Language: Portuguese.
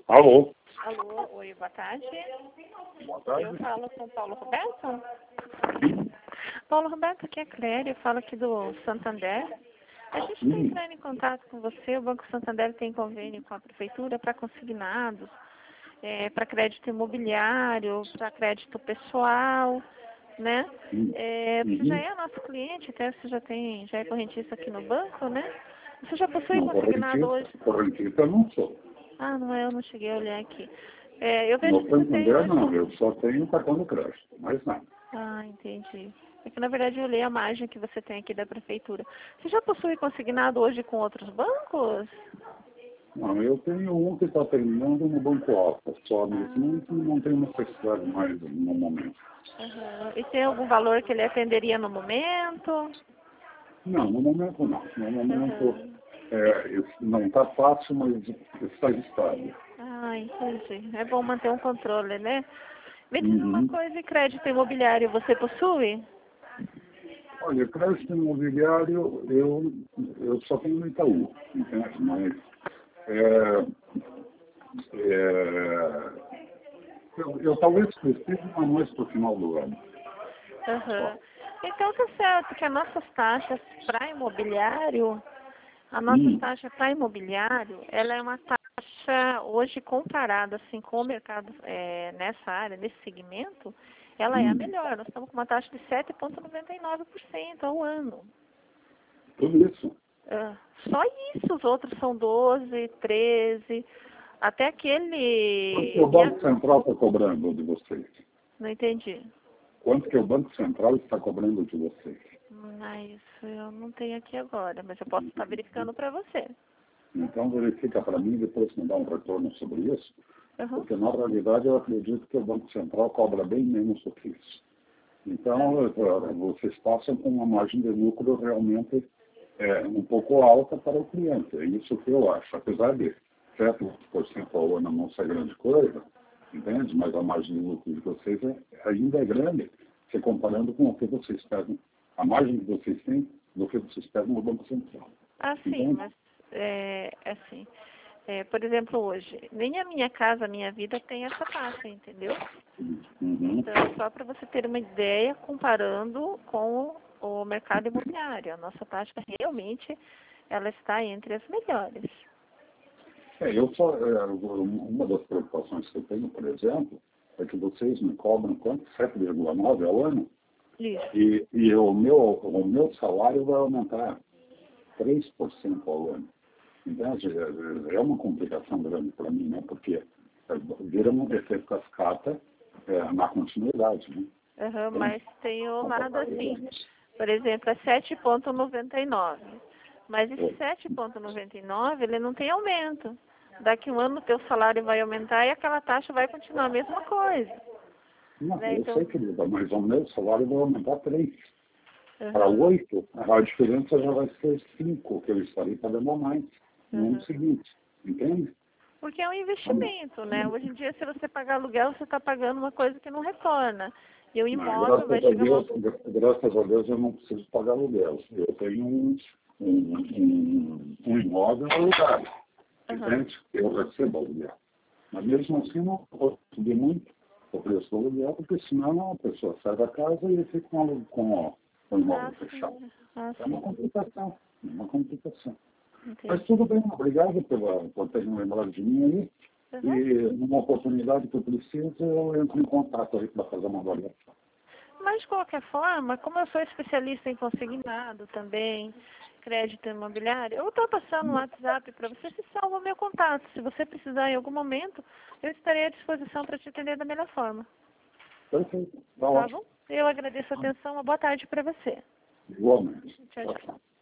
Alô? Alô, oi, boa tarde. Boa tarde. Eu falo com o Paulo Roberto. Sim. Paulo Roberto, aqui é Cléria, eu falo aqui do Santander. A gente está entrando em contato com você, o Banco Santander tem convênio com a Prefeitura para consignados, para crédito imobiliário, para crédito pessoal, né? Você já é nosso cliente, até você já é correntista aqui no banco, né? Você já possui Não, consignado hoje? correntista eu não sou. Ah, não é, eu não cheguei a olhar aqui. Eu vejo No que você tem Santander hoje. não, eu só tenho cartão de crédito, mais nada. Ah, entendi. É que na verdade eu olhei a margem que você tem aqui da prefeitura. Você já possui consignado hoje com outros bancos? Não, eu tenho um que está terminando no Banco Alfa, só mesmo que não tenho necessidade mais no momento. Aham. E tem algum valor que ele atenderia no momento? Não, no momento não. No momento Aham. não está fácil, mas está estável. Ah, entendi. É bom manter um controle, né? Me diz uma Uhum. coisa, e crédito imobiliário você possui? Olha, crédito imobiliário eu só tenho no Itaú, entende? Mas é, eu talvez precise, mas mais para o final do ano. Aham. Só. Então tá certo que as nossas taxas para imobiliário, ela é uma taxa hoje comparada assim com o mercado nessa área, nesse segmento, ela é a Hum, melhor. Nós estamos com uma taxa de 7,99% ao ano. tudo isso. Só isso, os outros são 12, 13, até Quanto que o aquele. Banco Central está cobrando de vocês? Não entendi. Quanto que o Banco Central está cobrando de vocês? Mas eu não tenho aqui agora, mas eu posso estar verificando para você. Então verifica para mim e depois me dá um retorno sobre isso, Uhum. porque na realidade eu acredito que o Banco Central cobra bem menos do que isso. Então vocês passam com uma margem de lucro realmente um pouco alta para o cliente. É isso que eu acho. Apesar de 7% ao ano não ser grande coisa, entende? Mas a margem de lucro de vocês ainda é grande, se comparando com o que vocês pegam, a margem que vocês têm do que vocês pegam no Banco Central. Ah, sim, Entende? mas assim, por exemplo, hoje, nem a minha casa, a minha vida tem essa taxa, entendeu? Uhum. Então, só para você ter uma ideia, comparando com o mercado imobiliário, a nossa taxa realmente, ela está entre as melhores. Uma das preocupações que eu tenho, por exemplo, é que vocês me cobram quanto? 7,9 ao ano? Isso. E o meu salário vai aumentar 3% ao ano. Então, é uma complicação grande para mim, né? Porque vira um efeito cascata na continuidade, né? Uhum, Então, mas tem o lado assim, por exemplo, é 7,99. Mas esse 7,99, ele não tem aumento. Daqui um ano o teu salário vai aumentar e aquela taxa vai continuar a mesma coisa. não, Né? eu Então, sei, querida, mas o meu salário vai aumentar 3. Para uhum, 8, a diferença já vai ser 5, que eu estarei pagando a mais no ano uhum. seguinte. Entende? Porque é um Então, investimento, né? Hoje em dia, se você pagar aluguel, você está pagando uma coisa que não retorna. E o imóvel vai chegar uma... graças a Deus eu não preciso pagar aluguel. Eu tenho um imóvel alugado. Uhum. Entende? Eu recebo aluguel. Mas mesmo assim não vou subir muito o preço do aluguel, porque senão a pessoa sai da casa e fica com o imóvel fechado. Sim. Ah, É uma sim. complicação. É uma complicação. Mas Entendi. tudo bem, obrigado por terem lembrado de mim aí. Uhum. E numa oportunidade que eu preciso, eu entro em contato aí para fazer uma avaliação. Mas, de qualquer forma, como eu sou especialista em consignado também, crédito imobiliário, eu estou passando o WhatsApp para você, se salva o meu contato. Se você precisar em algum momento, eu estarei à disposição para te atender da melhor forma. Perfeito. Tá Tá ótimo. bom? Eu agradeço a atenção. Uma boa tarde para você. Igualmente. Tchau, Tchau, tchau. tchau.